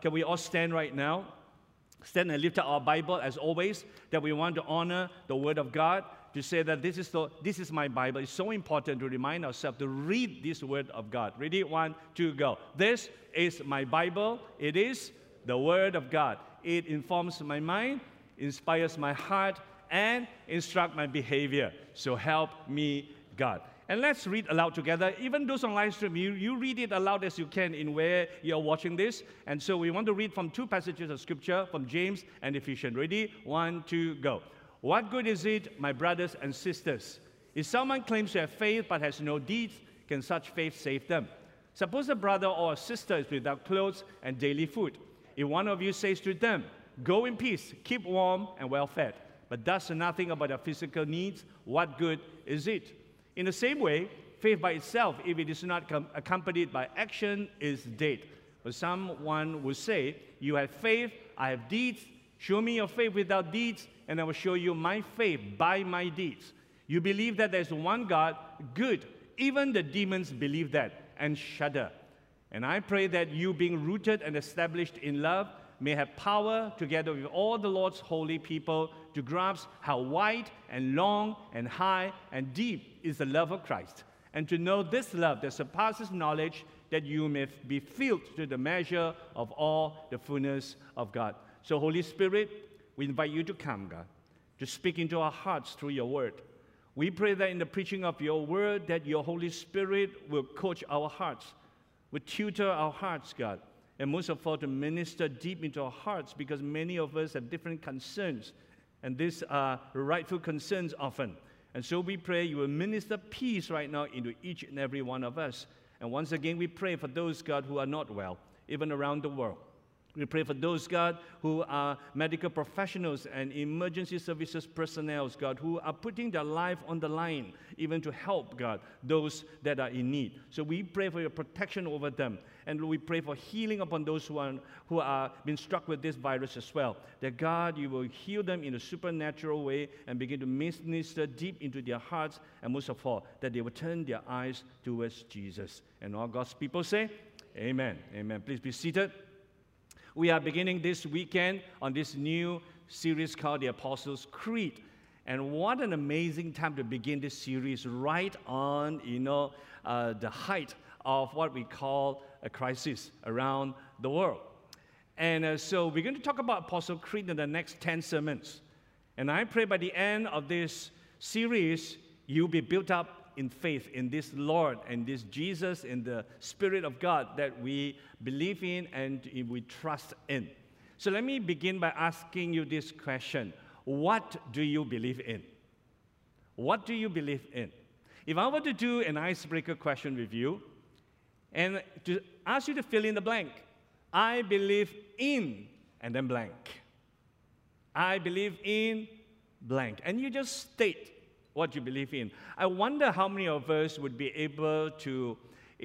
can we all stand right now? Stand and lift up our Bible as always, that we want to honor the Word of God, to say that this is my Bible. It's so important to remind ourselves to read this Word of God. Ready? 1, 2, go. This is my Bible. It is the Word of God. It informs my mind, inspires my heart, and instructs my behavior. So help me, God. And let's read aloud together. Even those on live stream, you read it aloud as you can in where you're watching this. And so we want to read from 2 passages of Scripture, from James and Ephesians. Ready? 1, 2, go. What good is it, my brothers and sisters, if someone claims to have faith but has no deeds, can such faith save them? Suppose a brother or a sister is without clothes and daily food. If one of you says to them, go in peace, keep warm and well fed, but does nothing about their physical needs, what good is it? In the same way, faith by itself, if it is not accompanied by action, is dead. But someone will say, you have faith, I have deeds. Show me your faith without deeds, and I will show you my faith by my deeds. You believe that there is one God, good. Even the demons believe that and shudder. And I pray that you, being rooted and established in love, may have power, together with all the Lord's holy people, to grasp how wide and long and high and deep is the love of Christ, and to know this love that surpasses knowledge, that you may be filled to the measure of all the fullness of God. So, Holy Spirit, we invite you to come, God, to speak into our hearts through your word. We pray that in the preaching of your word, that your Holy Spirit will coach our hearts, will tutor our hearts, God, and most of all, to minister deep into our hearts, because many of us have different concerns, and these are rightful concerns often. And so we pray you will minister peace right now into each and every one of us. And once again, we pray for those, God, who are not well, even around the world. We pray for those, God, who are medical professionals and emergency services personnel, God, who are putting their life on the line, even to help, God, those that are in need. So we pray for your protection over them. And we pray for healing upon those who are being struck with this virus as well. That, God, you will heal them in a supernatural way and begin to minister deep into their hearts. And most of all, that they will turn their eyes towards Jesus. And all God's people say, amen. Amen. Please be seated. We are beginning this weekend on this new series called The Apostles' Creed. And what an amazing time to begin this series right on, the height of what we call a crisis around the world. And so we're going to talk about Apostles' Creed in the next 10 sermons. And I pray by the end of this series, you'll be built up in faith in this Lord and this Jesus, in the Spirit of God that we believe in and we trust in. So let me begin by asking you this question. What do you believe in? What do you believe in? If I were to do an icebreaker question with you and to ask you to fill in the blank, I believe in, and then blank. I believe in blank. And you just state what you believe in. I wonder how many of us would be able to,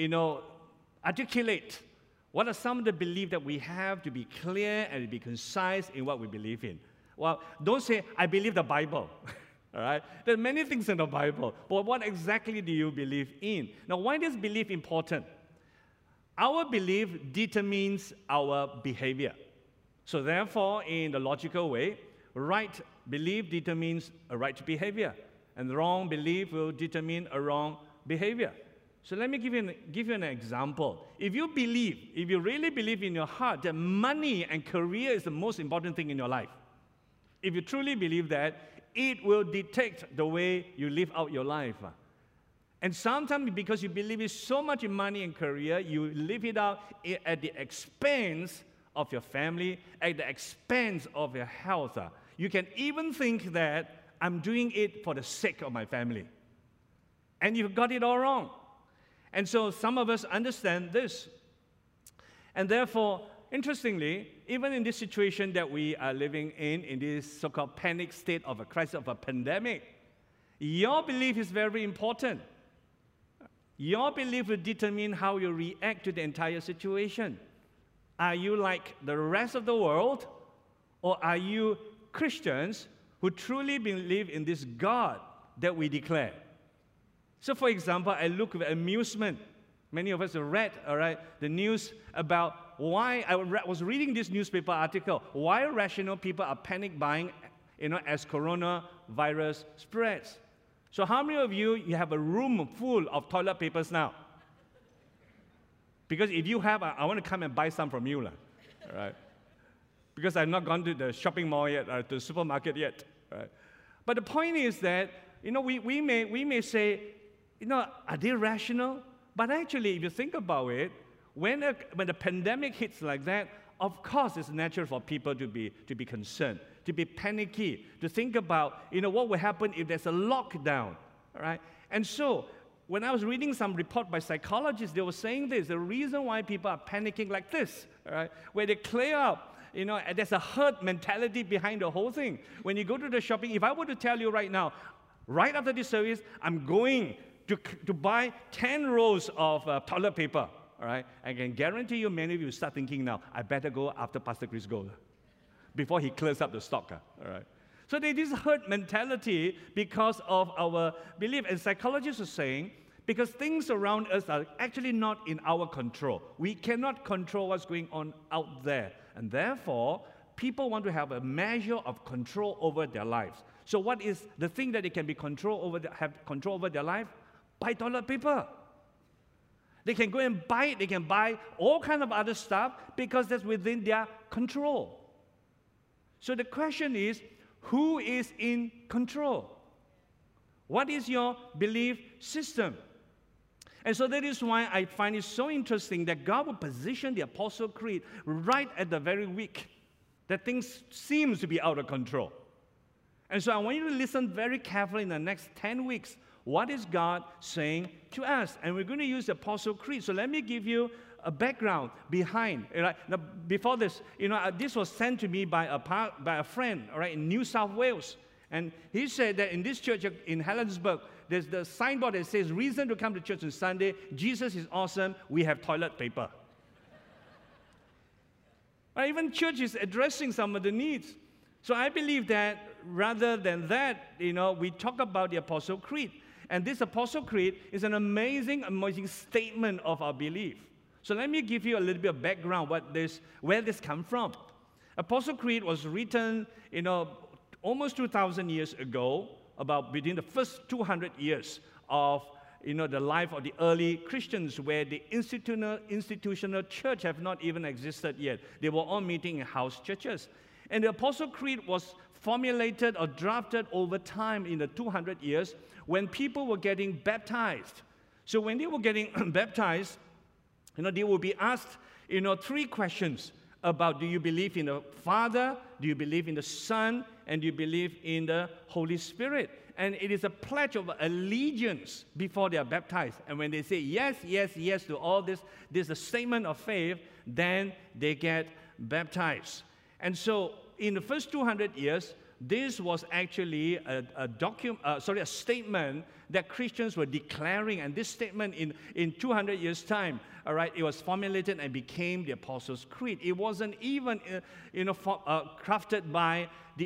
articulate what are some of the beliefs that we have, to be clear and to be concise in what we believe in. Well, don't say, I believe the Bible. All right? There are many things in the Bible, but what exactly do you believe in? Now, why is belief important? Our belief determines our behavior. So therefore, in the logical way, right belief determines a right behavior, and wrong belief will determine a wrong behavior. So let me give you an example. If you really believe in your heart that money and career is the most important thing in your life, if you truly believe that, it will dictate the way you live out your life. And sometimes because you believe in so much in money and career, you live it out at the expense of your family, at the expense of your health. You can even think that I'm doing it for the sake of my family. And you've got it all wrong. And so some of us understand this. And therefore, interestingly, even in this situation that we are living in this so-called panic state of a crisis of a pandemic, your belief is very important. Your belief will determine how you react to the entire situation. Are you like the rest of the world, or are you Christians who truly believe in this God that we declare? So, for example, I look with amusement. Many of us have read, the news about why I was reading this newspaper article, why rational people are panic buying, as coronavirus spreads. So how many of you have a room full of toilet papers now? Because if you have, I want to come and buy some from you, all right? Because I've not gone to the shopping mall yet, or to the supermarket yet, right? But the point is that, we may say, are they rational? But actually, if you think about it, when the pandemic hits like that, of course it's natural for people to be concerned, to be panicky, to think about, what will happen if there's a lockdown, all right? And so, when I was reading some report by psychologists, they were saying this, the reason why people are panicking like this, all right, where they clear up, there's a herd mentality behind the whole thing. When you go to the shopping, if I were to tell you right now, right after this service, I'm going to buy 10 rolls of toilet paper, all right, I can guarantee you many of you start thinking now, I better go after Pastor Chris goes before he clears up the stock, all right. So there is herd mentality because of our belief. And psychologists are saying, because things around us are actually not in our control. We cannot control what's going on out there. And therefore, people want to have a measure of control over their lives. So what is the thing that they can have control over their life? Buy toilet paper. They can go and buy it. They can buy all kinds of other stuff because that's within their control. So the question is, who is in control? What is your belief system? And so that is why I find it so interesting that God will position the Apostle Creed right at the very week that things seems to be out of control. And so I want you to listen very carefully in the next 10 weeks. What is God saying to us? And we're going to use the Apostle Creed. So let me give you a background behind. Now, before this, this was sent to me by a friend, all right, in New South Wales. And he said that in this church in Helensburgh, there's the signboard that says, reason to come to church on Sunday, Jesus is awesome, we have toilet paper. Even church is addressing some of the needs. So I believe that rather than that, we talk about the Apostle Creed. And this Apostle Creed is an amazing, amazing statement of our belief. So let me give you a little bit of background where this comes from. Apostle Creed was written, almost 2,000 years ago, about within the first 200 years of the life of the early Christians, where the institutional church have not even existed yet. They were all meeting in house churches. And the Apostle Creed was formulated or drafted over time in the 200 years when people were getting baptized. So when they were getting baptized, they will be asked, 3 questions about, do you believe in the Father, do you believe in the Son, and do you believe in the Holy Spirit? And it is a pledge of allegiance before they are baptized. And when they say yes, yes, yes to all this is a statement of faith, then they get baptized. And so in the first 200 years, this was actually a statement that Christians were declaring. And this statement in 200 years' time, all right, it was formulated and became the Apostles' Creed. It wasn't even crafted by the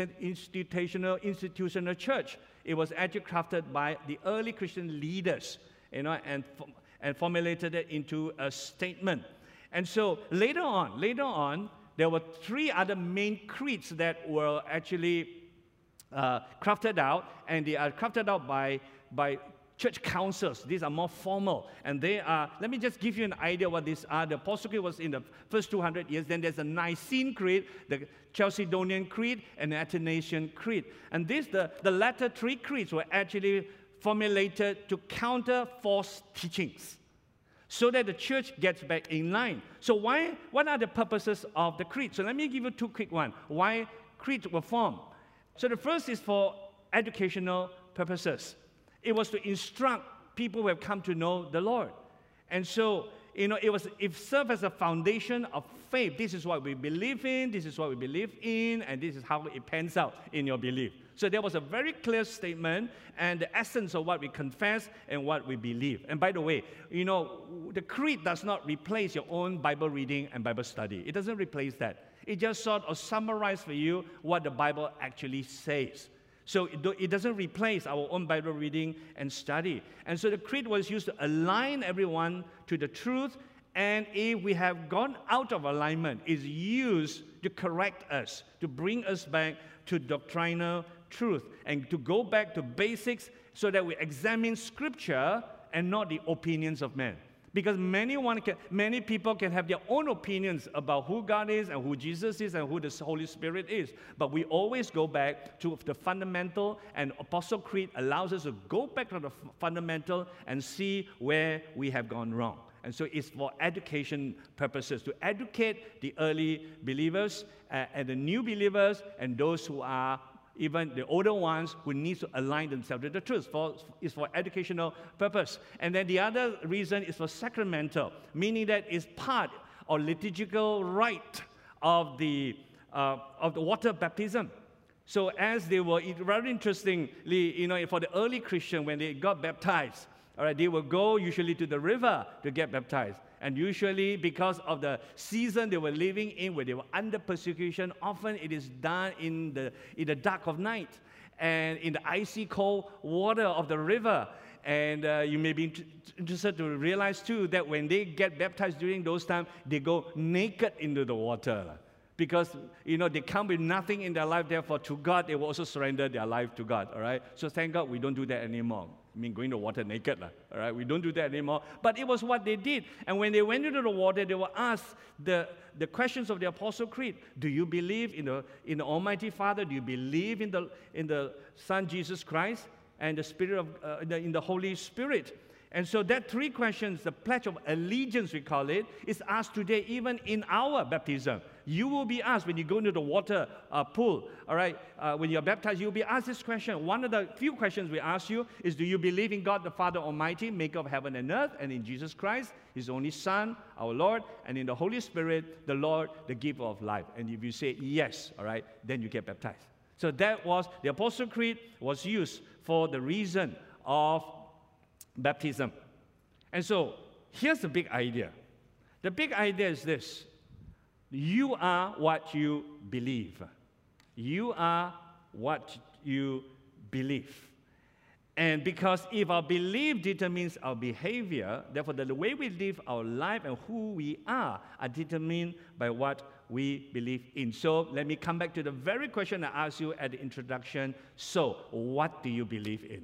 institutional church. It was actually crafted by the early Christian leaders, and formulated it into a statement. And so later on, there were 3 other main creeds that were actually crafted out, and they are crafted out by church councils. These are more formal, and they are, let me just give you an idea what these are. The Apostle Creed was in the first 200 years. Then there's a Nicene Creed, the Chalcedonian Creed, and the Athanasian Creed. And the latter 3 creeds were actually formulated to counter false teachings, so that the church gets back in line. So what are the purposes of the creed? So let me give you 2 quick ones. Why creeds were formed? So the first is for educational purposes. It was to instruct people who have come to know the Lord. And so, it served as a foundation of faith. This is what we believe in, this is what we believe in, and this is how it pans out in your belief. So there was a very clear statement and the essence of what we confess and what we believe. And by the way, the creed does not replace your own Bible reading and Bible study. It doesn't replace that. It just sort of summarizes for you what the Bible actually says. So it doesn't replace our own Bible reading and study. And so the creed was used to align everyone to the truth And if we have gone out of alignment, it's used to correct us, to bring us back to doctrinal truth, and to go back to basics so that we examine Scripture and not the opinions of men. Because many people can have their own opinions about who God is and who Jesus is and who the Holy Spirit is. But we always go back to the fundamental, and Apostle Creed allows us to go back to the fundamental and see where we have gone wrong. And so it's for education purposes, to educate the early believers and the new believers and those who are even the older ones who need to align themselves with the truth. It's for educational purpose. And then the other reason is for sacramental, meaning that it's part or liturgical rite of the water baptism. So as they were, very interestingly, for the early Christian, when they got baptized, all right, they would go usually to the river to get baptized. And usually, because of the season they were living in, where they were under persecution, often it is done in the dark of night and in the icy cold water of the river. And you may be interested to realize, too, that when they get baptized during those times, they go naked into the water. Because, they come with nothing in their life, therefore, to God, they will also surrender their life to God, all right? So thank God we don't do that anymore. I mean, going to water naked, all right? We don't do that anymore. But it was what they did. And when they went into the water, they were asked the questions of the Apostle Creed. Do you believe in the Almighty Father? Do you believe in the Son, Jesus Christ? And the Spirit in the Holy Spirit? And so that three questions, the Pledge of Allegiance, we call it, is asked today even in our baptism. You will be asked when you go into the water pool, all right? When you're baptized, you'll be asked this question. One of the few questions we ask you is, do you believe in God the Father Almighty, maker of heaven and earth, and in Jesus Christ, His only Son, our Lord, and in the Holy Spirit, the Lord, the giver of life? And if you say yes, all right, then you get baptized. So that was, the Apostle Creed was used for the reason of baptism. And so here's the big idea. The big idea is this: you are what you believe. You are what you believe. And because if our belief determines our behavior, therefore the way we live our life and who we are determined by what we believe in. So let me come back to the very question I asked you at the introduction. So what do you believe in?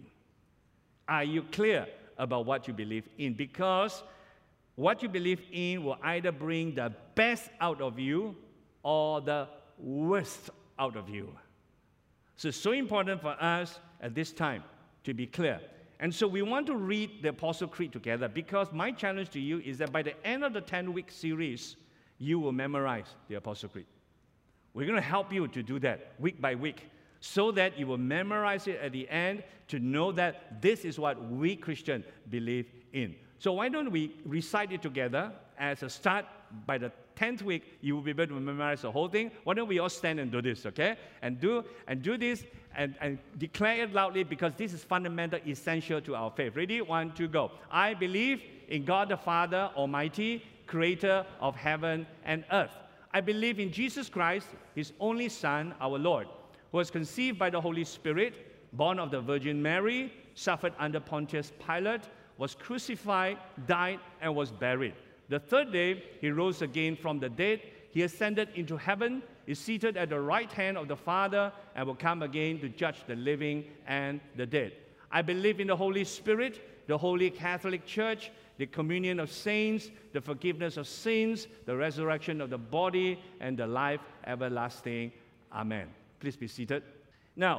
Are you clear about what you believe in? Because what you believe in will either bring the best out of you or the worst out of you. So it's so important for us at this time to be clear. And so we want to read the Apostle Creed together, because my challenge to you is that by the end of the 10-week series, you will memorize the Apostle Creed. We're going to help you to do that week by week, so that you will memorize it at the end to know that this is what we Christians believe in. So why don't we recite it together as a start? By the 10th week, you will be able to memorize the whole thing. Why don't we all stand and do this, okay? And do this and declare it loudly, because this is fundamental, essential to our faith. Ready? 1, 2, go. I believe in God the Father Almighty, creator of heaven and earth. I believe in Jesus Christ, His only Son, our Lord, who was conceived by the Holy Spirit, born of the Virgin Mary, suffered under Pontius Pilate, was crucified, died, and was buried. The third day, He rose again from the dead. He ascended into heaven, is seated at the right hand of the Father, and will come again to judge the living and the dead. I believe in the Holy Spirit, the Holy Catholic Church, the communion of saints, the forgiveness of sins, the resurrection of the body, and the life everlasting. Amen. Please be seated. Now,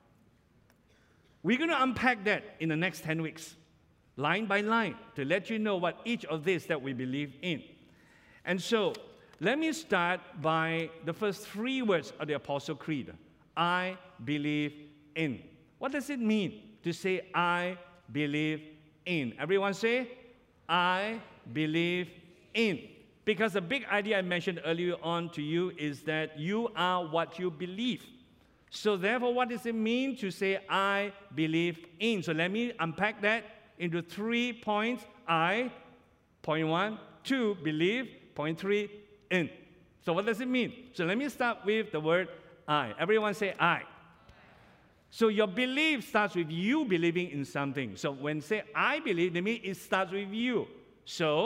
we're going to unpack that in the next 10 weeks, line by line, to let you know what each of this that we believe in. And so, let me start by the first 3 words of the Apostle Creed. I believe in. What does it mean to say, I believe in? Everyone say, I believe in. Because the big idea I mentioned earlier on to you is that you are what you believe. So therefore, what does it mean to say, I believe in? So let me unpack that into 3 points. I, point 1, 2, believe, point 3, in. So what does it mean? So let me start with the word I. Everyone say I. So your belief starts with you believing in something. So when say I believe, that means it starts with you. So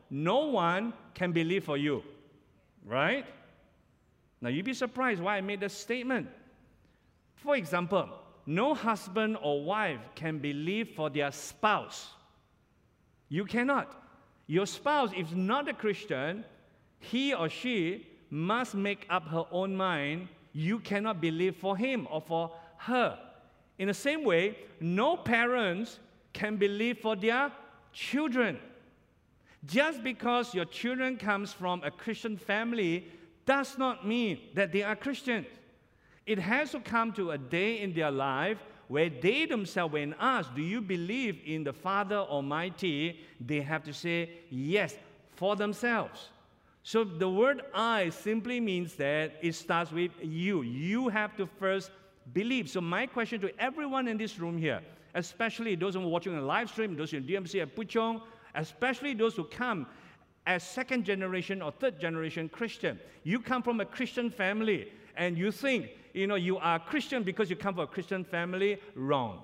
no one can believe for you. Right? Now, you'd be surprised why I made that statement. For example, no husband or wife can believe for their spouse. You cannot. Your spouse, if not a Christian, he or she must make up her own mind. You cannot believe for him or for her. In the same way, no parents can believe for their children. Just because your children comes from a Christian family does not mean that they are Christians. It has to come to a day in their life where they themselves, when asked, do you believe in the Father Almighty, they have to say yes for themselves. So the word I simply means that it starts with you. You have to first believe. So my question to everyone in this room here, especially those who are watching on live stream, those in DMC at Puchong, especially those who come as second generation or third generation Christian. You come from a Christian family and you think, you are Christian because you come from a Christian family. Wrong.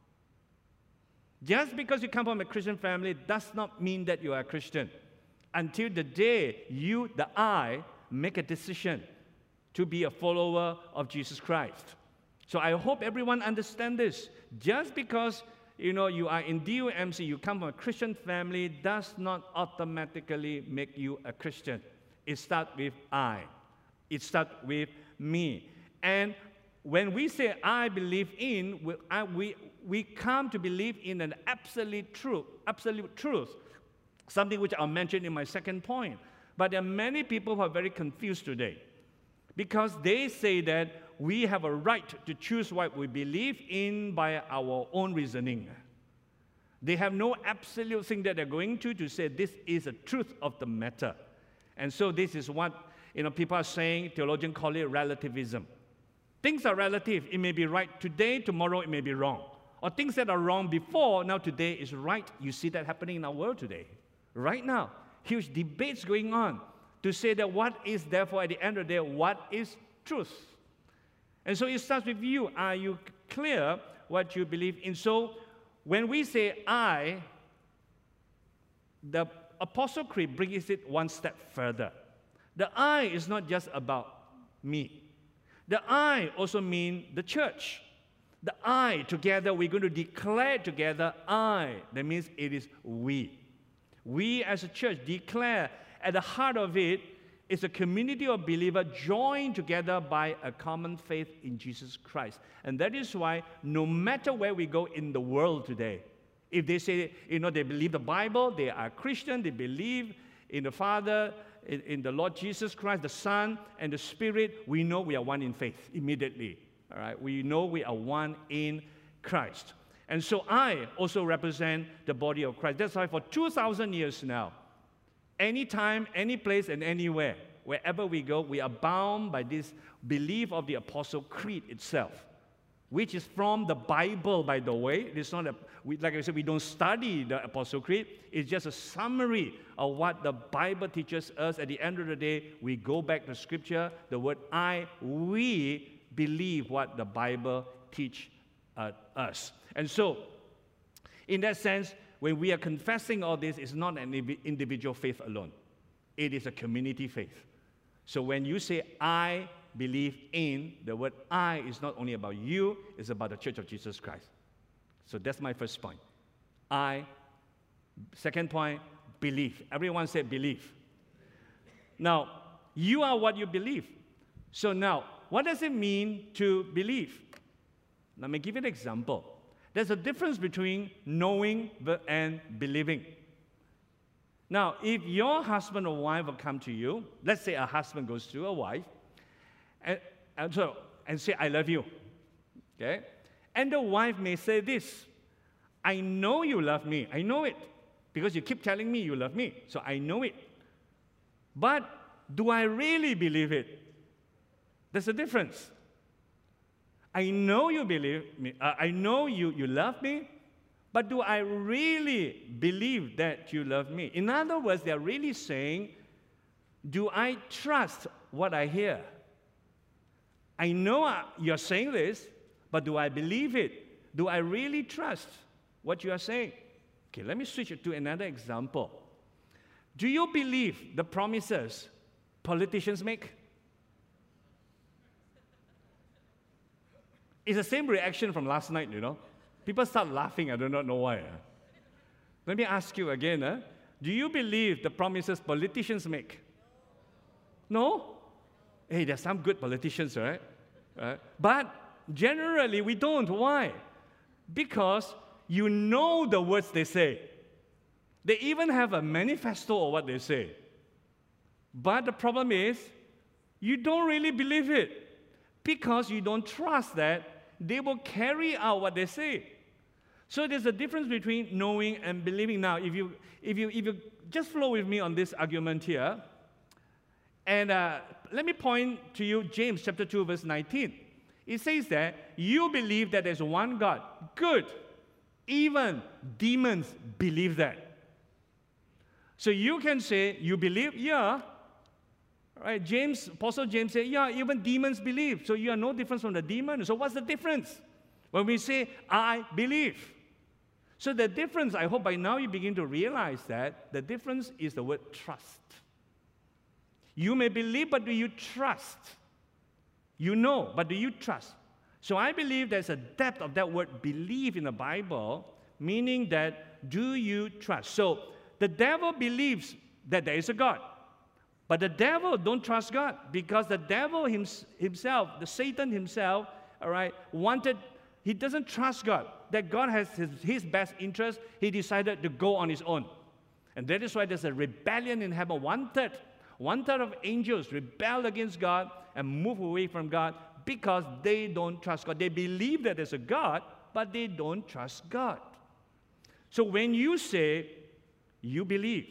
Just because you come from a Christian family does not mean that you are a Christian. Until the day you, the I, make a decision to be a follower of Jesus Christ. So I hope everyone understands this. Just because you are in DOMC, you come from a Christian family, does not automatically make you a Christian. It starts with I. It starts with me. And when we say I believe in, we come to believe in an absolute truth, something which I'll mention in my second point. But there are many people who are very confused today because they say that we have a right to choose what we believe in by our own reasoning. They have no absolute thing that they're going to say this is the truth of the matter. And so this is what people are saying, theologians call it relativism. Things are relative. It may be right today, tomorrow it may be wrong. Or things that are wrong before, now today is right. You see that happening in our world today. Right now, huge debates going on to say that what is therefore at the end of the day, what is truth? And so it starts with you. Are you clear what you believe in? So when we say I, the Apostle Creed brings it one step further. The I is not just about me. The I also means the church. The I, together, we're going to declare together I. That means it is we. We as a church declare at the heart of it is a community of believers joined together by a common faith in Jesus Christ. And that is why no matter where we go in the world today, if they say, they believe the Bible, they are Christian, they believe in the Father, in the Lord Jesus Christ, the Son, and the Spirit, we know we are one in faith immediately. All right? We know we are one in Christ. And so I also represent the body of Christ. That's why for 2,000 years now, anytime, any place, and anywhere, wherever we go, we are bound by this belief of the Apostle Creed itself, which is from the Bible, by the way. It's not like I said, we don't study the Apostle Creed. It's just a summary of what the Bible teaches us. At the end of the day, we go back to Scripture, the word we believe what the Bible teaches us. And so, in that sense, when we are confessing all this, it's not an individual faith alone. It is a community faith. So when you say, I believe in, the word I is not only about you, it's about the Church of Jesus Christ. So that's my first point. Second point, belief. Everyone say belief. Now, you are what you believe. So now, what does it mean to believe? Let me give you an example. There's a difference between knowing and believing. Now, if your husband or wife will come to you, let's say a husband goes to a wife, and say, I love you. Okay? And the wife may say this, I know you love me. I know it. Because you keep telling me you love me. So I know it. But do I really believe it? There's a difference. I know you believe me. I know you love me. But do I really believe that you love me? In other words, they're really saying, do I trust what I hear? I know you're saying this, but do I believe it? Do I really trust what you are saying? Okay, let me switch it to another example. Do you believe the promises politicians make? It's the same reaction from last night, you know. People start laughing, I do not know why. Let me ask you again. Do you believe the promises politicians make? No? Hey, there's some good politicians, right? But generally, we don't. Why? Because you know the words they say. They even have a manifesto of what they say. But the problem is, you don't really believe it because you don't trust that they will carry out what they say. So there's a difference between knowing and believing. Now, if you just flow with me on this argument here, and let me point to you James chapter 2, verse 19. It says that you believe that there's one God. Good. Even demons believe that. So you can say, you believe? Yeah. Right? Apostle James said, yeah, even demons believe. So you are no different from the demon. So what's the difference? When we say, I believe. So the difference, I hope by now you begin to realize that the difference is the word trust. You may believe, but do you trust? You know, but do you trust? So I believe there's a depth of that word believe in the Bible, meaning that do you trust? So the devil believes that there is a God. But the devil don't trust God because the devil himself, the Satan himself, all right, he doesn't trust God. That God has his best interest. He decided to go on his own. And that is why there's a rebellion in heaven. One-third of angels rebel against God and move away from God because they don't trust God. They believe that there's a God, but they don't trust God. So when you say you believe,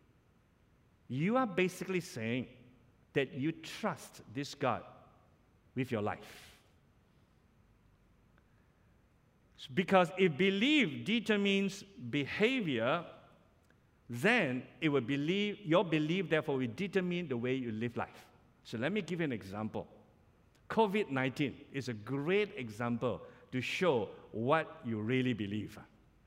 you are basically saying that you trust this God with your life. Because if belief determines behavior, then your belief, therefore, will determine the way you live life. So let me give you an example. COVID-19 is a great example to show what you really believe.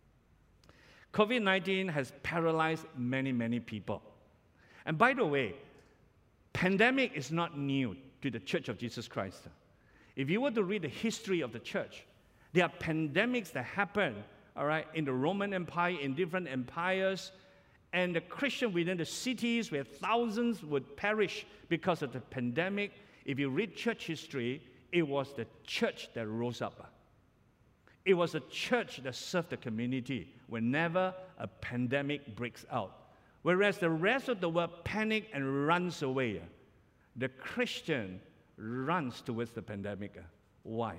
COVID-19 has paralyzed many, many people. And by the way, pandemic is not new to the Church of Jesus Christ. If you were to read the history of the church, there are pandemics that happen, all right, in the Roman Empire, in different empires, and the Christian within the cities where thousands would perish because of the pandemic. If you read church history, it was the church that rose up. It was a church that served the community whenever a pandemic breaks out. Whereas the rest of the world panic and runs away, the Christian runs towards the pandemic. Why?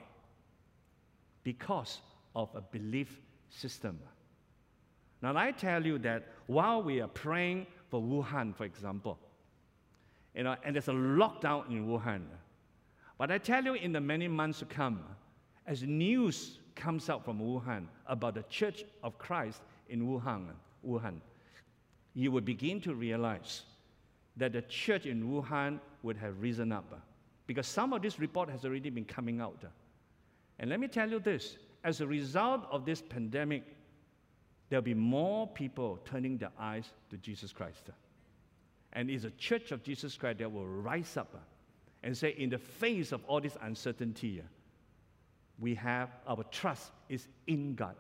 Because of a belief system. Now, I tell you that while we are praying for Wuhan, for example, and there's a lockdown in Wuhan, but I tell you in the many months to come, as news comes out from Wuhan about the Church of Christ in Wuhan, you will begin to realize that the church in Wuhan would have risen up. Because some of this report has already been coming out. And let me tell you this, as a result of this pandemic, there'll be more people turning their eyes to Jesus Christ. And it's a church of Jesus Christ that will rise up and say, in the face of all this uncertainty, we have our trust is in God,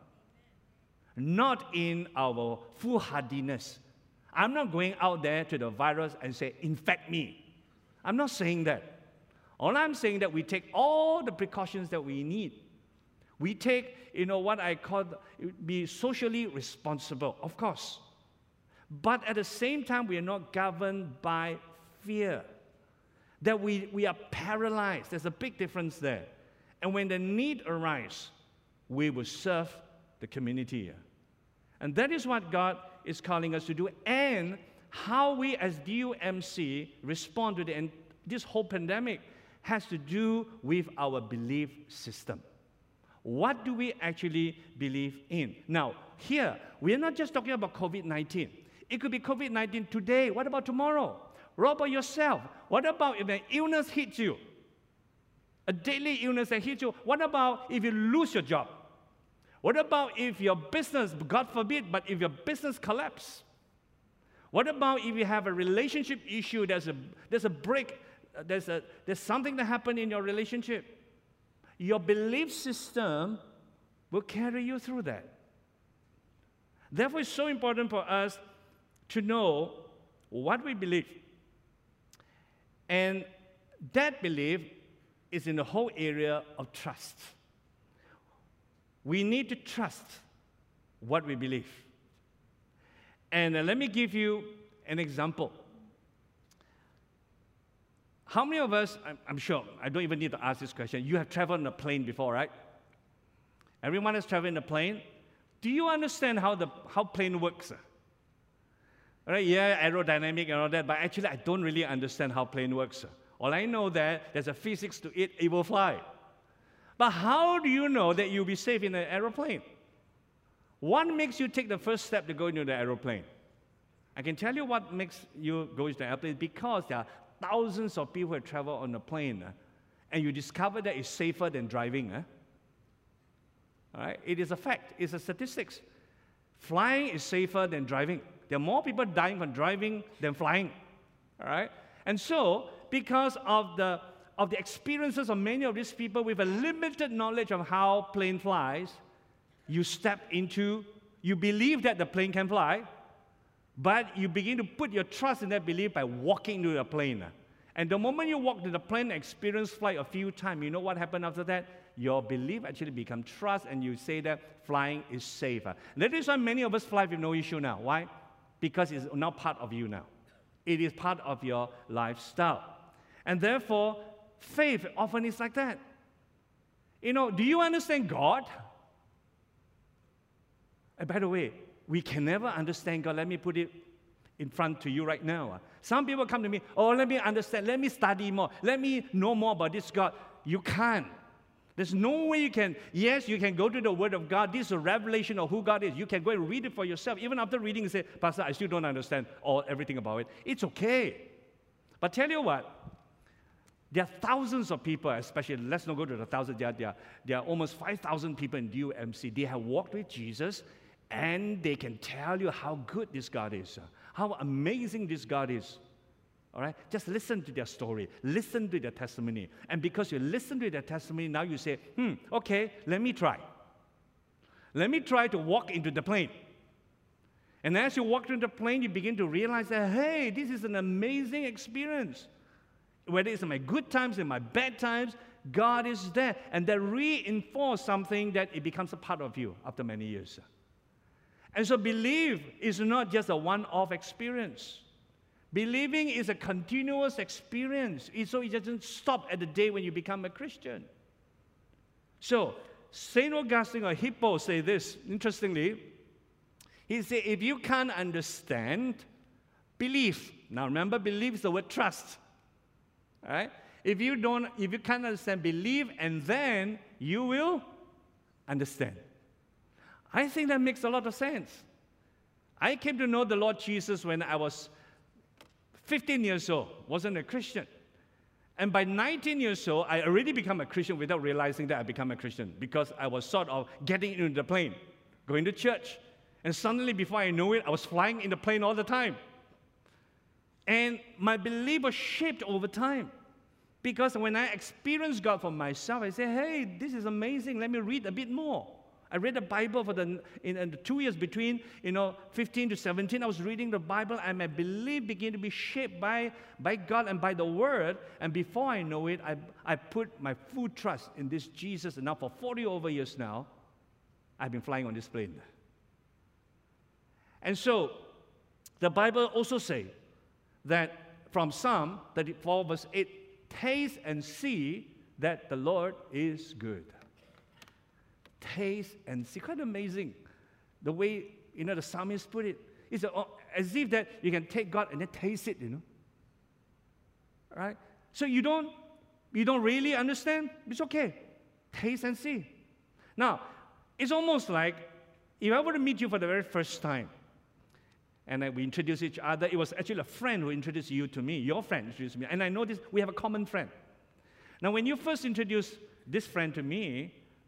not in our foolhardiness. I'm not going out there to the virus and say, infect me. I'm not saying that. All I'm saying that we take all the precautions that we need. We take, what I call be socially responsible, of course. But at the same time, we are not governed by fear. That we are paralyzed. There's a big difference there. And when the need arises, we will serve the community. And that is what God is calling us to do, and how we as DUMC respond to this whole pandemic has to do with our belief system. What do we actually believe in? Now, here, we are not just talking about COVID-19. It could be COVID-19 today. What about tomorrow? What about yourself? What about if an illness hits you? A deadly illness that hits you? What about if you lose your job? What about if your business, God forbid, but if your business collapses? What about if you have a relationship issue, there's a break, there's something that happened in your relationship? Your belief system will carry you through that. Therefore, it's so important for us to know what we believe. And that belief is in the whole area of trust. We need to trust what we believe. And let me give you an example. How many of us, I'm sure, I don't even need to ask this question, you have traveled on a plane before, right? Everyone has traveled in a plane. Do you understand how plane works? Right? Yeah, aerodynamic and all that, but actually I don't really understand how plane works. All I know that there's a physics to it, it will fly. But how do you know that you'll be safe in an aeroplane? What makes you take the first step to go into the aeroplane? I can tell you what makes you go into the airplane, because there are thousands of people who travel on a plane, and you discover that it's safer than driving. All right? It is a fact. It's a statistics. Flying is safer than driving. There are more people dying from driving than flying. All right? And so, because of the experiences of many of these people with a limited knowledge of how plane flies, you believe that the plane can fly, but you begin to put your trust in that belief by walking into the plane. And the moment you walk into the plane and experience flight a few times, you know what happened after that? Your belief actually becomes trust, and you say that flying is safer. And that is why many of us fly with no issue now. Why? Because it's now part of you now. It is part of your lifestyle. And therefore, faith often is like that. Do you understand God? And by the way, we can never understand God. Let me put it in front to you right now. Some people come to me, let me understand, let me study more, let me know more about this God. You can't. There's no way you can. Yes, you can go to the Word of God. This is a revelation of who God is. You can go and read it for yourself. Even after reading, you say, Pastor, I still don't understand everything about it. It's okay. But tell you what, there are thousands of people, especially, let's not go to the thousands, there are almost 5,000 people in UMC. They have walked with Jesus, and they can tell you how good this God is, how amazing this God is. All right? Just listen to their story. Listen to their testimony. And because you listen to their testimony, now you say, okay, let me try. Let me try to walk into the plane. And as you walk into the plane, you begin to realize that, hey, this is an amazing experience. Whether it's in my good times, in my bad times, God is there. And that reinforces something that it becomes a part of you after many years. And so belief is not just a one-off experience. Believing is a continuous experience. So it doesn't stop at the day when you become a Christian. So, St. Augustine or Hippo say this, interestingly. He said, if you can't understand, believe. Now remember, believe is the word trust. All right? If you can't understand, believe, and then you will understand. I think that makes a lot of sense. I came to know the Lord Jesus when I was 15 years old, wasn't a Christian. And by 19 years old, I already become a Christian without realizing that I become a Christian, because I was sort of getting into the plane, going to church. And suddenly, before I know it, I was flying in the plane all the time. And my belief was shaped over time. Because when I experienced God for myself, I said, hey, this is amazing. Let me read a bit more. I read the Bible in the 2 years between 15 to 17. I was reading the Bible, and my belief began to be shaped by God and by the Word. And before I know it, I put my full trust in this Jesus. And now for 40 over years now, I've been flying on this plane. And so, the Bible also says that from Psalm 34 verse 8, taste and see that the Lord is good. Taste and see. Quite amazing the way the psalmist put it. It's as if that you can take God and then taste it, Right? So you don't really understand? It's okay. Taste and see. Now, it's almost like if I were to meet you for the very first time, and we introduce each other, it was actually a friend who introduced you to me, your friend introduced me, and I know this, we have a common friend. Now, when you first introduced this friend to me,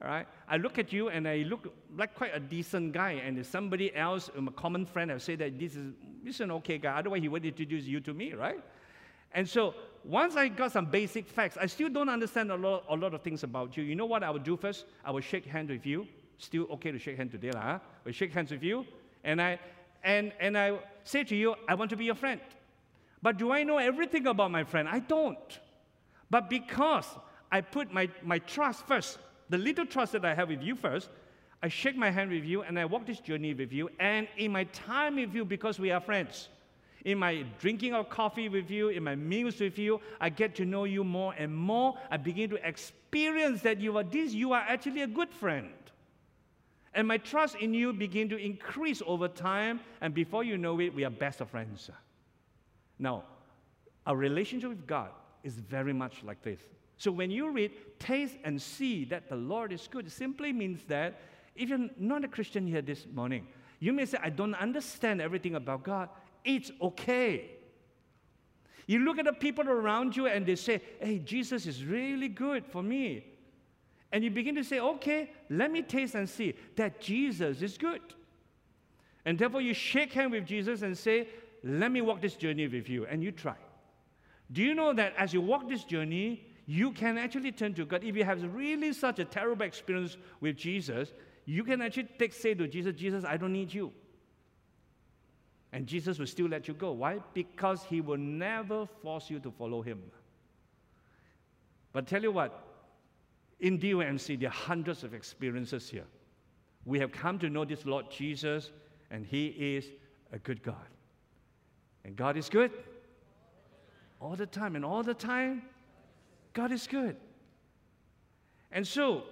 All right? I look at you and I look like quite a decent guy, and if somebody else, a common friend, have said that this is an okay guy, otherwise he would introduce you to me, right? And so once I got some basic facts, I still don't understand a lot of things about you. You know what I would do first? I would shake hands with you. Still okay to shake hands today, huh? We shake hands with you, and I say to you, I want to be your friend. But do I know everything about my friend? I don't. But because I put my trust first, the little trust that I have with you first, I shake my hand with you and I walk this journey with you. And in my time with you, because we are friends, in my drinking of coffee with you, in my meals with you, I get to know you more and more. I begin to experience that you are actually a good friend. And my trust in you begin to increase over time, and before you know it, we are best of friends. Now, our relationship with God is very much like this. So when you read, taste and see that the Lord is good, it simply means that if you're not a Christian here this morning, you may say, I don't understand everything about God. It's okay. You look at the people around you and they say, hey, Jesus is really good for me. And you begin to say, okay, let me taste and see that Jesus is good. And therefore you shake hands with Jesus and say, let me walk this journey with you. And you try. Do you know that as you walk this journey, you can actually turn to God? If you have really such a terrible experience with Jesus, you can actually say to Jesus, Jesus, I don't need you. And Jesus will still let you go. Why? Because he will never force you to follow him. But tell you what, in DOMC, there are hundreds of experiences here. We have come to know this Lord Jesus, and he is a good God. And God is good all the time. And all the time, God is good. And so,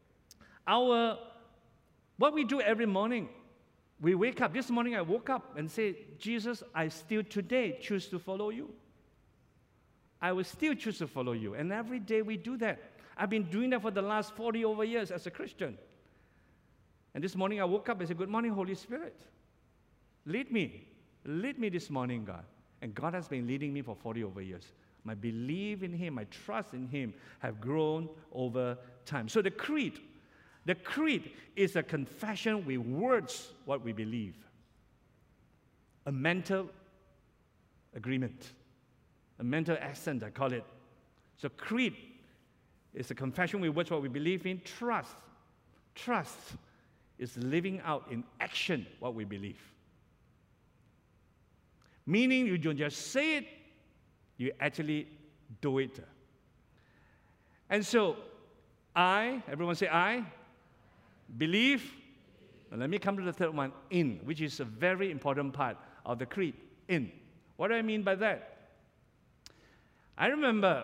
what we do every morning, we wake up. This morning I woke up and said, Jesus, I still today choose to follow you. I will still choose to follow you. And every day we do that. I've been doing that for the last 40 over years as a Christian. And this morning I woke up and said, good morning, Holy Spirit. Lead me. Lead me this morning, God. And God has been leading me for 40 over years. My belief in him, my trust in him have grown over time. So the creed is a confession with words what we believe. A mental agreement. A mental accent, I call it. So creed is a confession with words what we believe in. Trust is living out in action what we believe. Meaning you don't just say it, you actually do it. And so, everyone say I, believe. Now let me come to the third one, in, which is a very important part of the creed, in. What do I mean by that? I remember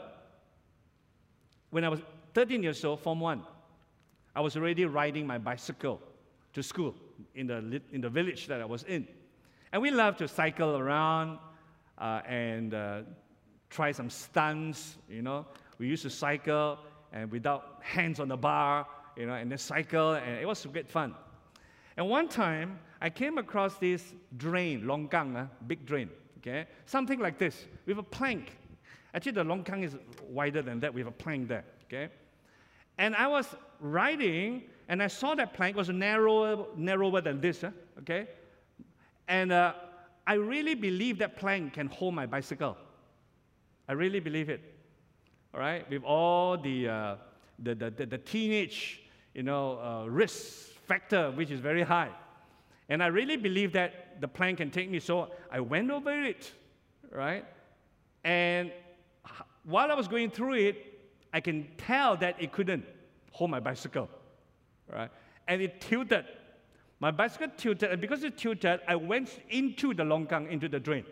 when I was 13 years old, Form 1, I was already riding my bicycle to school in the village that I was in. And we loved to cycle around and try some stunts, you know. We used to cycle and without hands on the bar, you know, and then cycle, and it was great fun. And one time, I came across this drain, longkang, big drain, okay? Something like this, with a plank. Actually, the longkang is wider than that, with a plank there, okay? And I was riding, and I saw that plank was narrower than this, okay? And I really believe that plank can hold my bicycle. I really believe it, all right? With all the teenage, you know, risk factor, which is very high. And I really believe that the plank can take me, so I went over it, right? And while I was going through it, I can tell that it couldn't hold my bicycle, right? And it tilted. My bicycle tilted, and because it tilted, I went into the longkang, into the drain.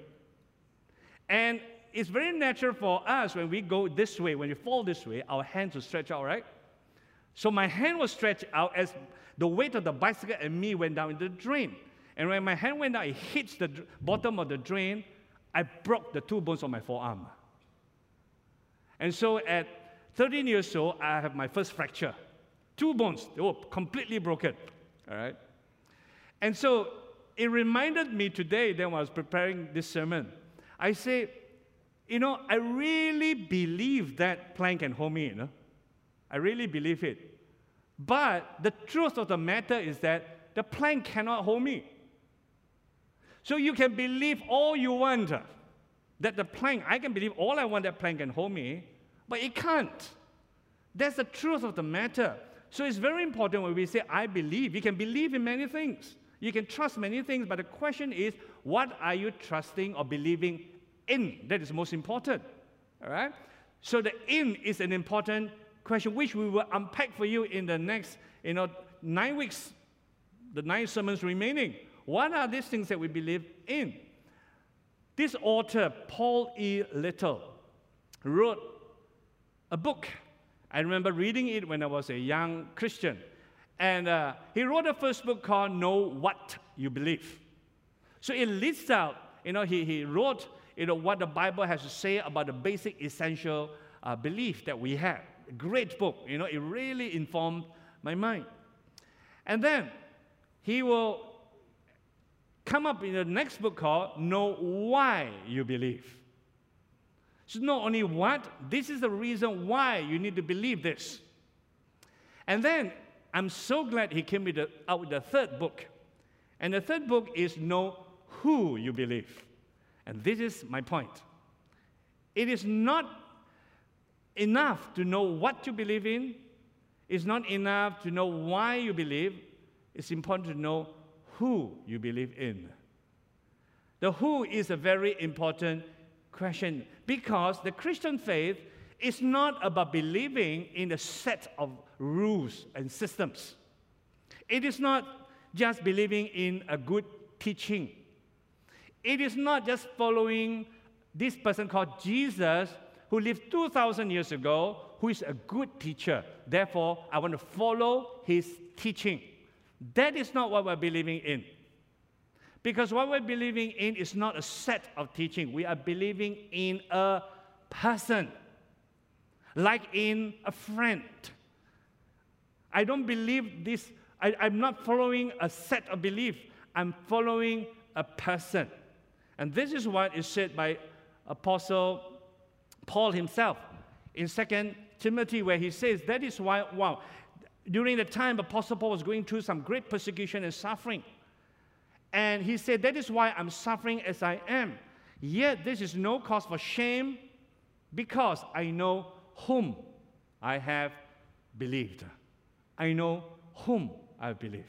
And it's very natural for us when we go this way, when we fall this way, our hands will stretch out, right? So my hand was stretched out as the weight of the bicycle and me went down into the drain. And when my hand went down, it hits the bottom of the drain, I broke the 2 bones of my forearm. And so at 13 years old, I have my first fracture. 2 bones, they were completely broken, all right? And so it reminded me today that when I was preparing this sermon, I say, you know, I really believe that plank can hold me, you know? I really believe it. But the truth of the matter is that the plank cannot hold me. So you can believe all you want that the plank, I can believe all I want that plank can hold me, but it can't. That's the truth of the matter. So it's very important when we say, I believe. You can believe in many things. You can trust many things, but the question is, what are you trusting or believing in? That is most important. All right? So the in is an important question, which we will unpack for you in the next 9 weeks, the 9 sermons remaining. What are these things that we believe in? This author, Paul E. Little, wrote a book. I remember reading it when I was a young Christian. And he wrote a first book called Know What You Believe. So it lists out, he wrote, what the Bible has to say about the basic essential belief that we have. A great book, it really informed my mind. And then he will come up in the next book called Know Why You Believe. So not only what, this is the reason why you need to believe this. And then I'm so glad he came out with the third book. And the third book is Know Who You Believe. And this is my point. It is not enough to know what you believe in. It's not enough to know why you believe. It's important to know who you believe in. The who is a very important question because the Christian faith is not about believing in a set of rules and systems. It is not just believing in a good teaching. It is not just following this person called Jesus who lived 2,000 years ago, who is a good teacher. Therefore, I want to follow his teaching. That is not what we're believing in. Because what we're believing in is not a set of teaching. We are believing in a person, like in a friend. I don't believe this. I'm not following a set of belief. I'm following a person. And this is what is said by Apostle Paul himself in 2 Timothy, where he says, that is why, during the time Apostle Paul was going through some great persecution and suffering. And he said, that is why I'm suffering as I am. Yet this is no cause for shame, because I know whom I have believed. I know whom I believe.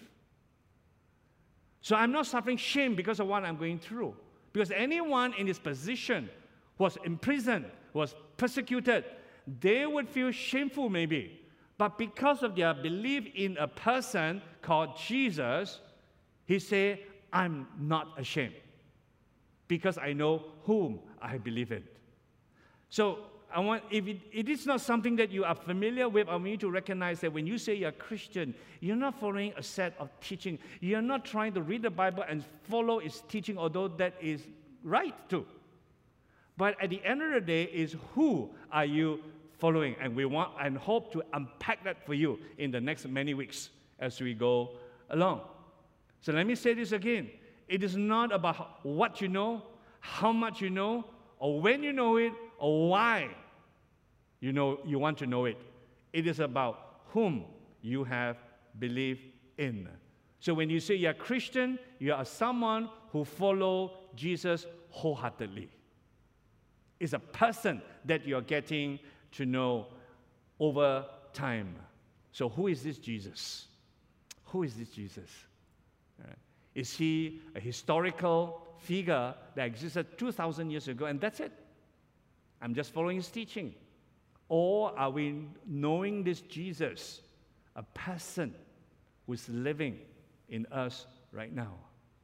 So I'm not suffering shame because of what I'm going through. Because anyone in this position was imprisoned, was persecuted, they would feel shameful maybe. But because of their belief in a person called Jesus, he said, I'm not ashamed because I know whom I believe in. So if it is not something that you are familiar with, I want you to recognize that when you say you're a Christian, you're not following a set of teaching. You're not trying to read the Bible and follow its teaching, although that is right too. But at the end of the day is who are you following? And we want and hope to unpack that for you in the next many weeks as we go along. So let me say this again. It is not about what you know, how much you know, or when you know it, or why you want to know it. It is about whom you have believed in. So when you say you're a Christian, you are someone who follows Jesus wholeheartedly. It's a person that you're getting to know over time. So who is this Jesus? Who is this Jesus? Is he a historical figure that existed 2,000 years ago and that's it? I'm just following his teaching. Or are we knowing this Jesus, a person who's living in us right now?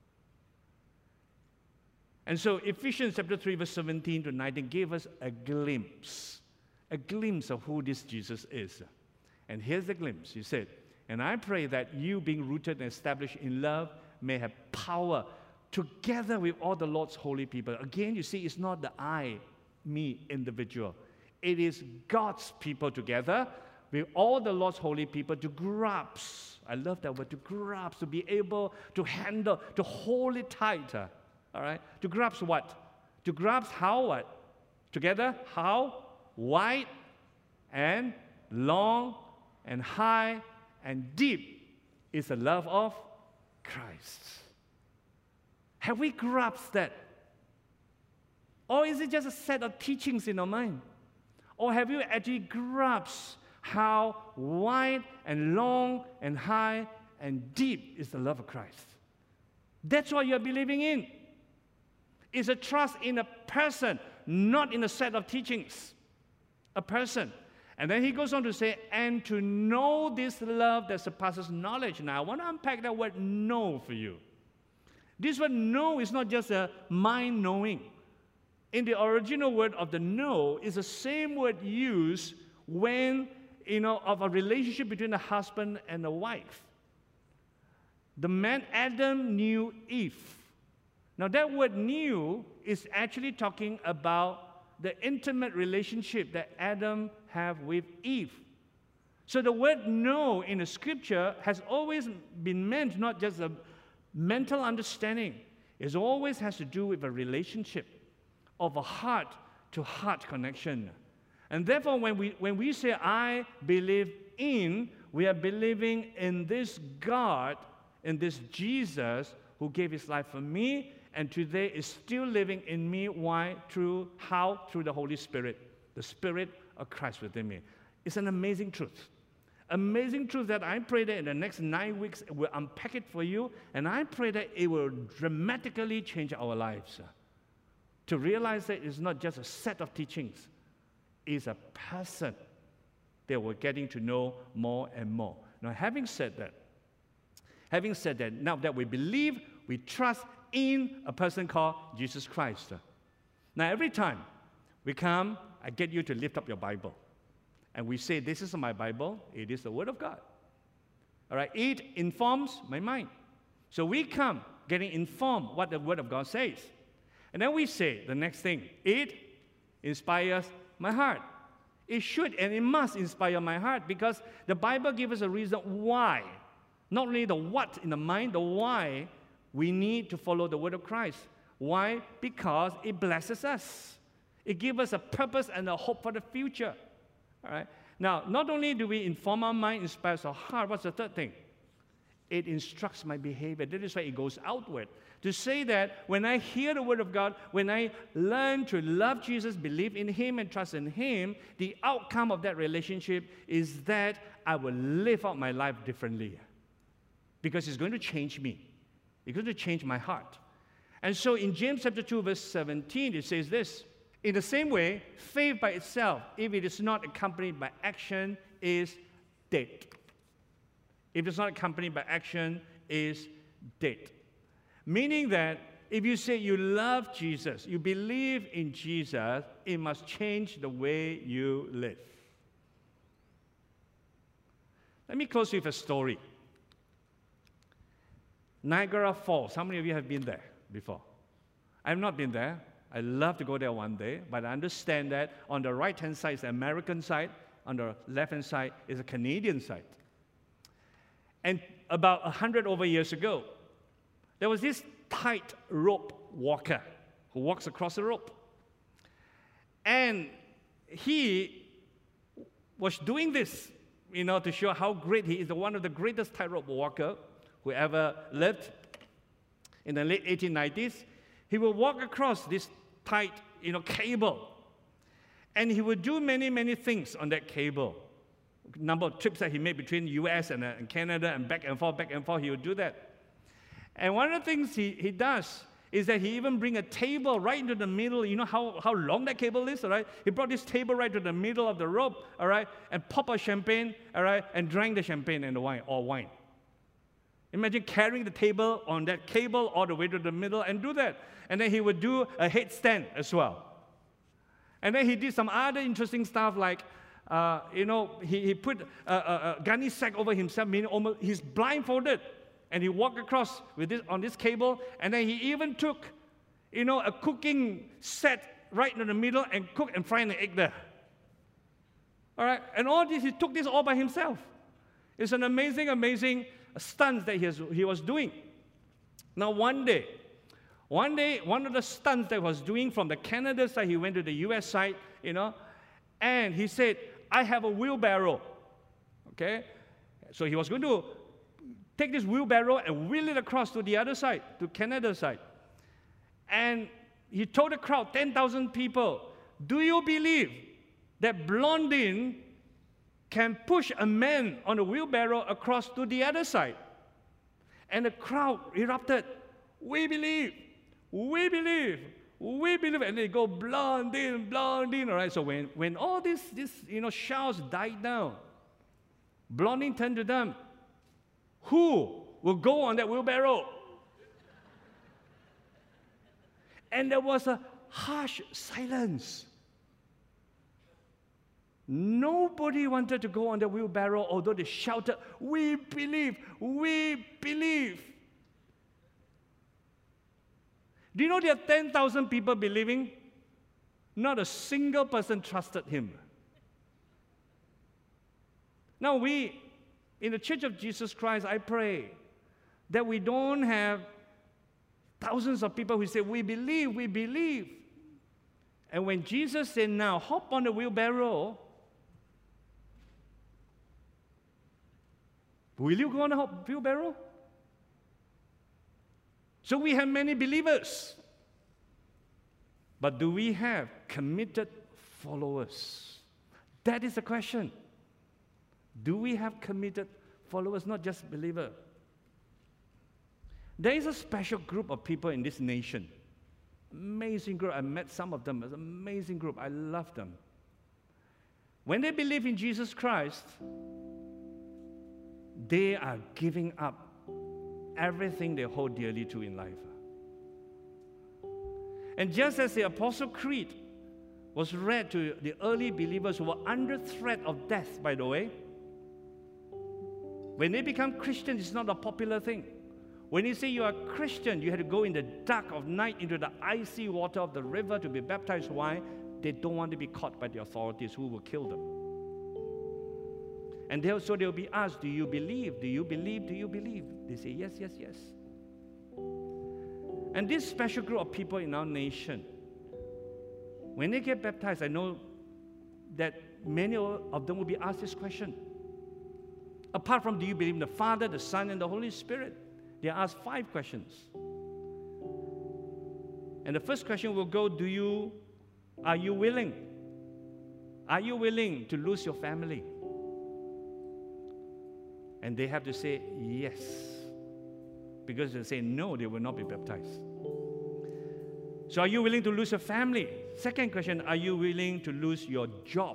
And so Ephesians chapter 3, verse 17 to 19 gave us a glimpse of who this Jesus is. And here's the glimpse. He said, and I pray that you, being rooted and established in love, may have power together with all the Lord's holy people. Again, you see, it's not the I, me, individual. It is God's people together with all the Lord's holy people to grasp. I love that word, to grasp, to be able to handle, to hold it tight. All right? To grasp what? To grasp how what? Together, how? Wide and long and high and deep is the love of Christ. Have we grasped that? Or is it just a set of teachings in our mind? Or have you actually grasped how wide and long and high and deep is the love of Christ? That's what you're believing in. It's a trust in a person, not in a set of teachings. A person. And then he goes on to say, and to know this love that surpasses knowledge. Now, I want to unpack that word know for you. This word know is not just a mind knowing. In the original word of the know is the same word used when, of a relationship between a husband and a wife. The man Adam knew Eve. Now that word knew is actually talking about the intimate relationship that Adam had with Eve. So the word know in the scripture has always been meant not just a mental understanding. It always has to do with a relationship of a heart-to-heart connection. And therefore, when we say, I believe in, we are believing in this God, in this Jesus who gave his life for me, and today is still living in me. Why? Through the Holy Spirit, the Spirit of Christ within me. It's an amazing truth. Amazing truth that I pray that in the next 9 weeks, we'll unpack it for you, and I pray that it will dramatically change our lives. To realize that it's not just a set of teachings, it's a person that we're getting to know more and more. Now, having said that, now that we believe, we trust in a person called Jesus Christ. Now, every time we come, I get you to lift up your Bible. And we say, this is my Bible, it is the Word of God. All right, it informs my mind. So we come getting informed what the Word of God says. And then we say the next thing, it inspires my heart. It should and it must inspire my heart because the Bible gives us a reason why. Not only the what in the mind, the why we need to follow the Word of Christ. Why? Because it blesses us. It gives us a purpose and a hope for the future. All right? Now, not only do we inform our mind, inspires our heart, what's the third thing? It instructs my behavior. That is why it goes outward. To say that when I hear the Word of God, when I learn to love Jesus, believe in Him, and trust in Him, the outcome of that relationship is that I will live out my life differently. Because it's going to change me. It's going to change my heart. And so in James chapter 2, verse 17, it says this, in the same way, faith by itself, if it is not accompanied by action, is dead. If it's not accompanied by action, is dead. Meaning that if you say you love Jesus, you believe in Jesus, it must change the way you live. Let me close with a story. Niagara Falls. How many of you have been there before? I have not been there. I'd love to go there one day, but I understand that on the right-hand side is the American side, on the left-hand side is the Canadian side. And about 100 over years ago, there was this tightrope walker who walks across the rope. And he was doing this, to show how great he is, one of the greatest tightrope walker who ever lived. In the late 1890s, he would walk across this tight, cable. And he would do many, many things on that cable. Number of trips that he made between the US and Canada and back and forth, he would do that. And one of the things he does is that he even bring a table right into the middle. You know how long that cable is, all right? He brought this table right to the middle of the rope, all right, and pop a champagne, all right, and drank the champagne and the wine. Imagine carrying the table on that cable all the way to the middle and do that. And then he would do a headstand as well. And then he did some other interesting stuff like, he put a gunny sack over himself, meaning almost he's blindfolded. And he walked across on this cable. And then he even took, a cooking set right in the middle and cooked and fried an egg there. All right? And all this, he took this all by himself. It's an amazing, amazing stunts that he was doing. Now, one day, one of the stunts that he was doing from the Canada side, he went to the US side, and he said, I have a wheelbarrow, okay? So he was going to take this wheelbarrow and wheel it across to the other side, to Canada side. And he told the crowd, 10,000 people, do you believe that Blondin can push a man on a wheelbarrow across to the other side? And the crowd erupted. We believe, we believe, we believe. And they go, Blondin, Blondin. All right, so when all this shouts died down, Blondin turned to them. Who will go on that wheelbarrow? And there was a harsh silence. Nobody wanted to go on the wheelbarrow, although they shouted, we believe, we believe. Do you know there are 10,000 people believing? Not a single person trusted him. Now we, in the Church of Jesus Christ, I pray that we don't have thousands of people who say, we believe, we believe. And when Jesus said, now hop on the wheelbarrow, will you go on the wheelbarrow? So we have many believers. But do we have committed followers? That is the question. Do we have committed followers, not just believers? There is a special group of people in this nation. Amazing group. I met some of them. It's an amazing group. I love them. When they believe in Jesus Christ, they are giving up everything they hold dearly to in life. And just as the Apostle Creed was read to the early believers who were under threat of death, by the way, when they become Christians, it's not a popular thing. When you say you are a Christian, you have to go in the dark of night into the icy water of the river to be baptized. Why? They don't want to be caught by the authorities who will kill them. And so they'll be asked, do you believe? Do you believe? Do you believe? They say, yes, yes, yes. And this special group of people in our nation, when they get baptized, I know that many of them will be asked this question. Apart from do you believe in the Father, the Son, and the Holy Spirit? They are asked 5 questions. And the first question will go, are you willing? Are you willing to lose your family? And they have to say yes. Because if they say no, they will not be baptized. So are you willing to lose your family? Second question, are you willing to lose your job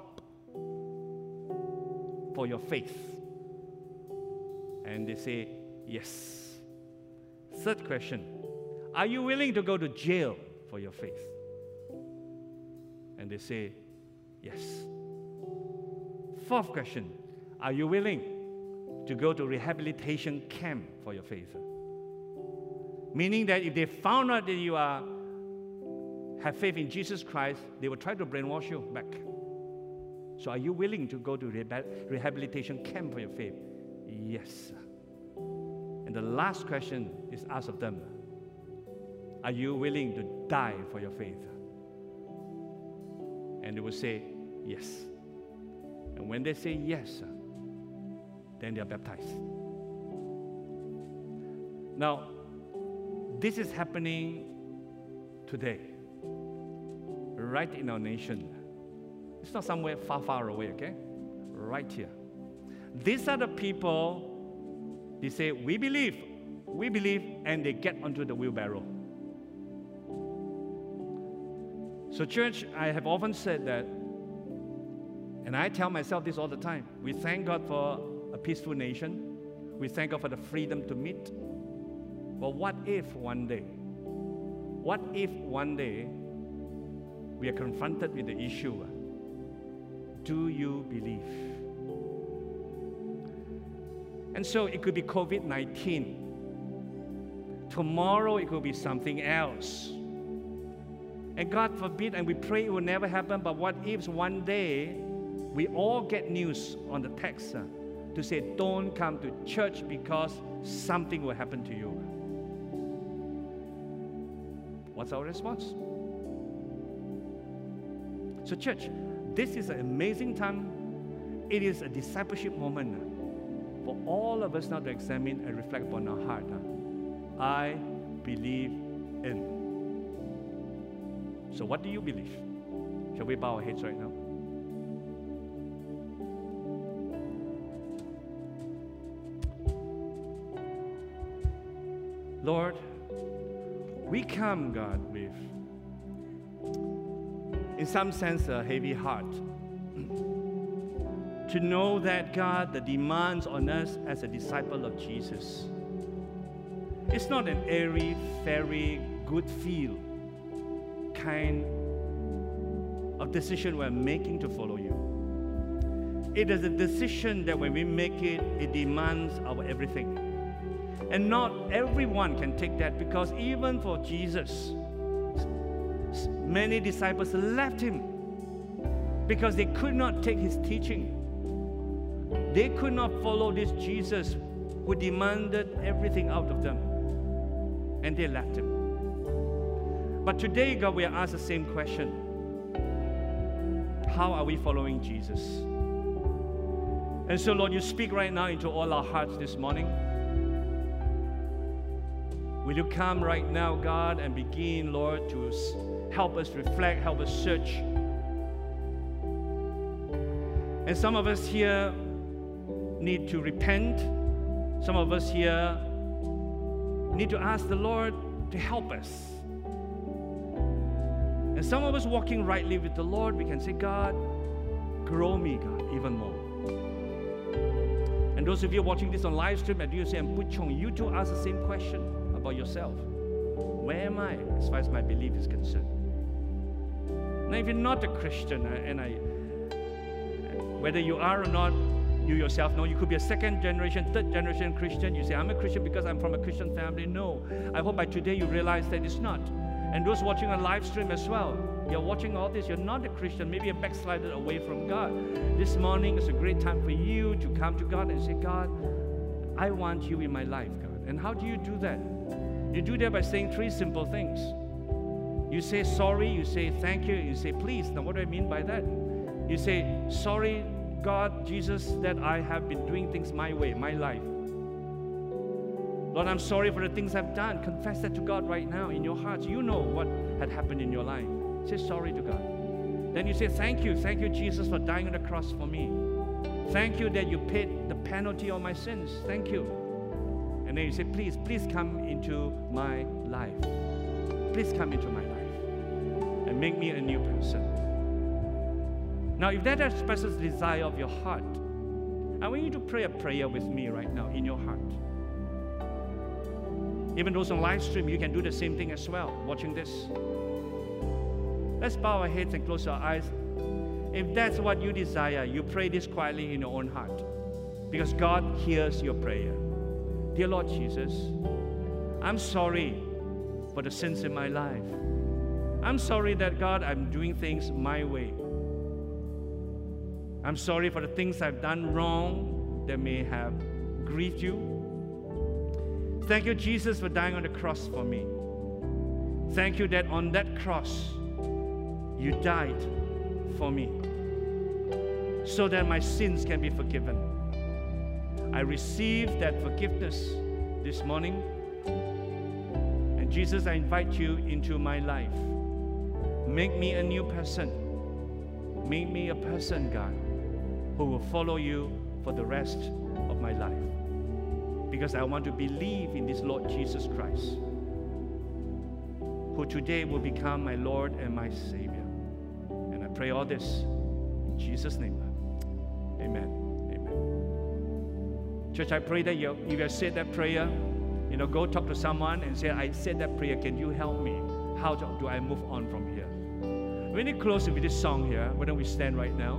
for your faith? And they say yes. Third question, are you willing to go to jail for your faith? And they say yes. Fourth question, are you willing to go to rehabilitation camp for your faith? Meaning that if they found out that you have faith in Jesus Christ, they will try to brainwash you back. So are you willing to go to rehabilitation camp for your faith? Yes. And the last question is asked of them. Are you willing to die for your faith? And they will say yes. And when they say yes, then they are baptized. Now, this is happening today, right in our nation. It's not somewhere far, far away, okay? Right here. These are the people, they say, we believe, and they get onto the wheelbarrow. So church, I have often said that, and I tell myself this all the time, we thank God for a peaceful nation. We thank God for the freedom to meet. But what if one day we are confronted with the issue, do you believe? And so it could be COVID-19. Tomorrow it could be something else. And God forbid, and we pray it will never happen, but what if one day we all get news on the text to say, don't come to church because something will happen to you? What's our response? So church, this is an amazing time. It is a discipleship moment for all of us now to examine and reflect upon our heart. I believe in. So what do you believe? Shall we bow our heads right now? Lord, we come, God, with, in some sense, a heavy heart. To know that, God, the demands on us as a disciple of Jesus, it's not an airy, fairy, good feel kind of decision we're making to follow you. It is a decision that when we make it, it demands our everything. And not everyone can take that, because even for Jesus, many disciples left him because they could not take his teaching. They could not follow this Jesus who demanded everything out of them. And they left him. But today, God, we are asked the same question. How are we following Jesus? And so, Lord, you speak right now into all our hearts this morning. Will you come right now, God, and begin, Lord, to help us reflect, help us search. And some of us here need to repent. Some of us here need to ask the Lord to help us. And some of us walking rightly with the Lord, we can say, God, grow me, God, even more. And those of you watching this on live stream, and you say, and Puchong, you too ask the same question about yourself. Where am I as far as my belief is concerned? Now, if you're not a Christian, whether you are or not, you yourself know, you could be a second generation, third generation Christian. You say, I'm a Christian because I'm from a Christian family. No. I hope by today you realize that it's not. And those watching on live stream as well, you're watching all this, you're not a Christian, maybe a backslider away from God. This morning is a great time for you to come to God and say, God, I want you in my life, God. And how do you do that? You do that by saying three simple things. You say sorry, you say thank you, you say please. Now what do I mean by that? You say, sorry, God, Jesus, that I have been doing things my way, my life. Lord, I'm sorry for the things I've done. Confess that to God right now in your hearts. You know what had happened in your life. Say sorry to God. Then you say, thank you, Jesus, for dying on the cross for me. Thank you that you paid the penalty of my sins. Thank you. And then you say, please come into my life. Please come into my life and make me a new person. Now, if that expresses the desire of your heart, I want you to pray a prayer with me right now in your heart. Even those on live stream, you can do the same thing as well, watching this. Let's bow our heads and close our eyes. If that's what you desire, you pray this quietly in your own heart, because God hears your prayer. Dear Lord Jesus, I'm sorry for the sins in my life. I'm sorry that, God, I'm doing things my way. I'm sorry for the things I've done wrong that may have grieved you. Thank you, Jesus, for dying on the cross for me. Thank you that on that cross, you died for me so that my sins can be forgiven. I receive that forgiveness this morning. And Jesus, I invite you into my life. Make me a new person. Make me a person, God, who will follow you for the rest of my life. Because I want to believe in this Lord Jesus Christ, who today will become my Lord and my Savior. And I pray all this in Jesus' name. Amen. Amen. Church, I pray that if you have said that prayer, go talk to someone and say, I said that prayer, can you help me? How do I move on from here? We're going to close with this song here. Why don't we stand right now?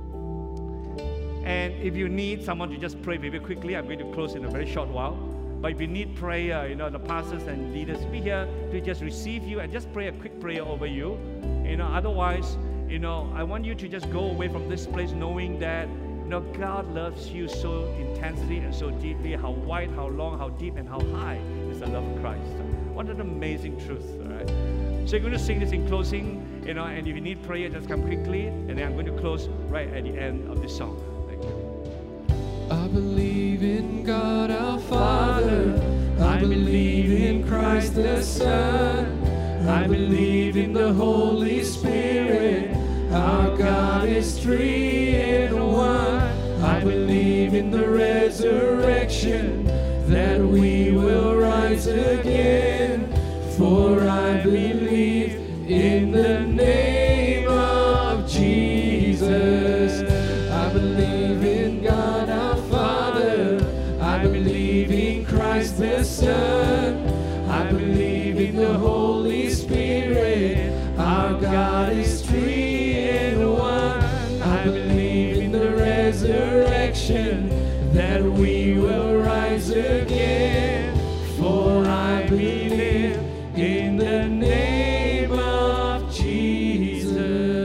And if you need someone to just pray very quickly, I'm going to close in a very short while. But if you need prayer, the pastors and leaders will be here to just receive you and just pray a quick prayer over you. Otherwise, I want you to just go away from this place knowing that, God loves you so intensely and so deeply. How wide, how long, how deep, and how high is the love of Christ. What an amazing truth, all right? So you're going to sing this in closing, and if you need prayer, just come quickly, and then I'm going to close right at the end of this song. I believe in Holy Spirit. Our God is three in one. I believe in the resurrection, that we will rise again. For I believe in the name of Jesus. I believe in God our Father. I believe in Christ the Son. I believe in the Holy Spirit. Our God is three in one. I believe in the resurrection, that we will rise again. For I believe in the name of Jesus.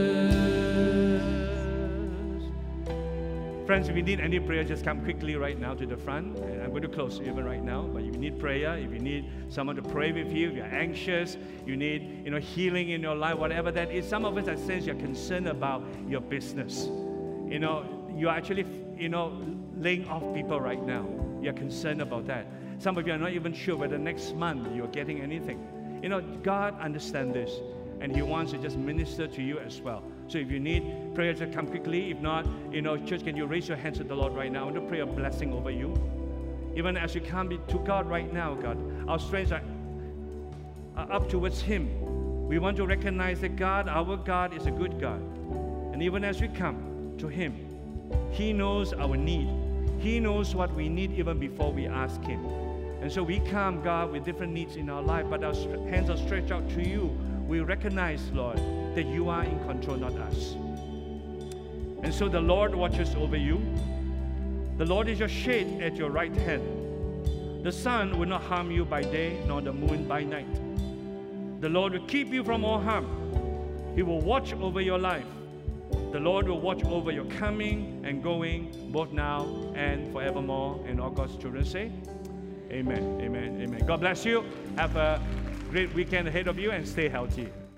Friends, if you need any prayer, just come quickly right now to the front. And I'm going to close even right now. But if you need prayer, if you need someone to pray with you, if you're anxious, you need healing in your life, whatever that is. Some of us, I sense you're concerned about your business. You're actually, laying off people right now. You're concerned about that. Some of you are not even sure whether next month you're getting anything. God understands this, and He wants to just minister to you as well. So if you need prayer, just come quickly. If not, church, can you raise your hands to the Lord right now? I want to pray a blessing over you. Even as you come to God right now, God, our strengths are up towards Him. We want to recognize that God, our God, is a good God. And even as we come to Him, He knows our need. He knows what we need even before we ask Him. And so we come, God, with different needs in our life, but our hands are stretched out to you. We recognize, Lord, that you are in control, not us. And so the Lord watches over you. The Lord is your shade at your right hand. The sun will not harm you by day, nor the moon by night. The Lord will keep you from all harm. He will watch over your life. The Lord will watch over your coming and going, both now and forevermore. And all God's children say, amen, amen, amen. God bless you. Have a great weekend ahead of you and stay healthy.